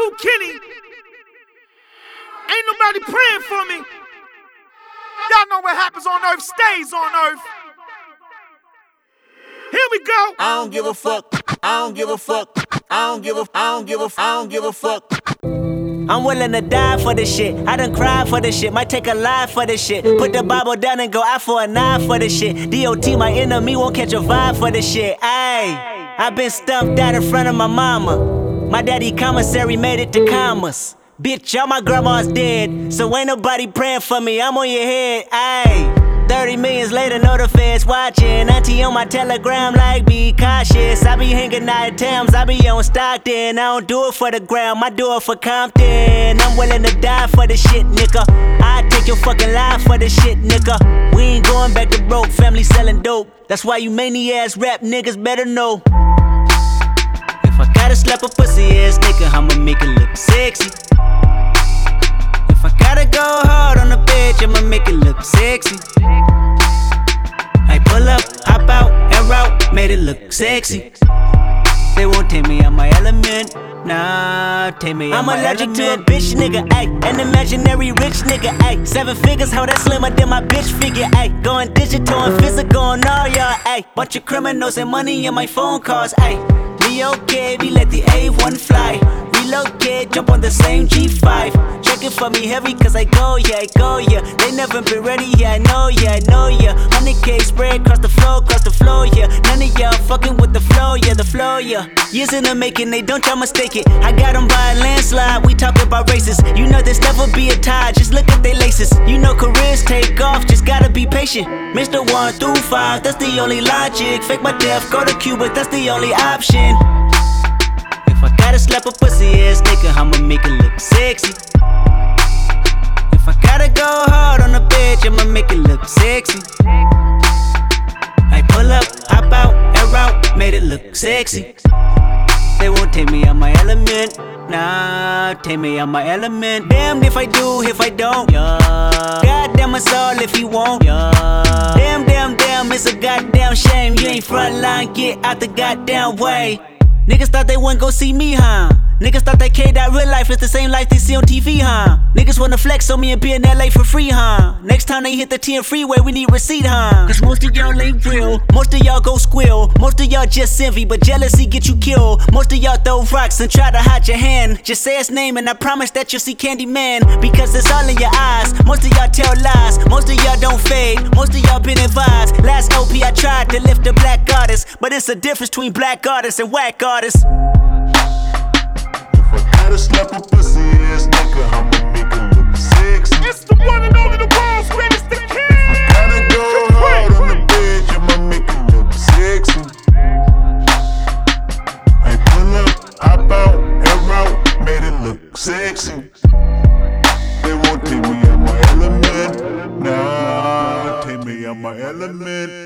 Fu Kenny. Ain't nobody praying for me. Y'all know what happens on earth stays on earth. Here we go. I don't give a fuck. I don't give a fuck. I don't give a fuck. I'm willing to die for this shit. I done cried for this shit. Might take a life for this shit. Put the Bible down and go out for a knife for this shit. DOT, my enemy, won't catch a vibe for this shit. Ayy, I been stumped out in front of my mama. My daddy commissary made it to commas. Bitch, all my grandma's dead, so ain't nobody praying for me. I'm on your head. Ayy, 30 millions later, know the feds watching. Auntie on my telegram like, be cautious. I be hanging out at Tams, I be on Stockton. I don't do it for the gram, I do it for Compton. I'm willing to die for this shit, nigga. I take your fucking life for this shit, nigga. We ain't going back to broke, family selling dope. That's why you many-ass rap niggas better know. If I gotta slap a pussy-ass nigga, I'ma make it look sexy. If I gotta go hard on the bitch, I'ma make it look sexy. I pull up, hop out, and route, made it look sexy. They won't take me out my element, nah, take me out my element. I'm allergic to a bitch nigga, ayy, an imaginary rich nigga, ayy. 7 figures, how that slimmer than my bitch figure, ayy. Going digital and physical on all y'all, ayy. Bunch of criminals and money in my phone calls, ayy. Me okay, we let the A1 fly. Relocate, jump on the same G5. Check it for me heavy, cause I go, yeah. They never been ready, yeah, I know, yeah. 100K spread across the floor, yeah. None of y'all fucking with the flow, yeah. Years in the making, they don't y'all mistake it. I got them by a landslide, we talk about races. You know there's never be a tie, just look at they laces. You know careers take off, just gotta be patient. Mr. 1 through 5, that's the only logic. Fake my death, go to Cuba, that's the only option. If I gotta slap a pussy-ass nigga, I'ma make it look sexy. If I gotta go hard on a bitch, I'ma make it look sexy. I pull up, hop out, and route, made it look sexy. They won't take me out my element, nah, take me out my element. Damned if I do, if I don't, yeah. Goddamn us all if you won't, yeah. Damn, it's a goddamn shame. You ain't frontline, get out the goddamn way. Niggas thought they wouldn't go see me, huh? Niggas thought that K-Dot real life is the same life they see on TV, huh? Niggas wanna flex on me and be in LA for free, huh? Next time they hit the 10 freeway, we need receipt, huh? Cause most of y'all ain't real, most of y'all go squill. Most of y'all just envy, but jealousy get you killed. Most of y'all throw rocks and try to hide your hand. Just say his name and I promise that you'll see Candyman. Because it's all in your eyes, most of y'all tell lies. Most of y'all don't fade, most of y'all been advised. Last OP I tried to lift a black artist, but it's a difference between black artists and whack artists. If I gotta slap a pussy ass nigga, I'ma make it look sexy. It's the one and only, the world's greatest, the king. Gotta go hard on the bitch, I'ma make it look sexy. I pull up, hop out, and route, made it look sexy. They won't take me out my element, nah, take me out my element.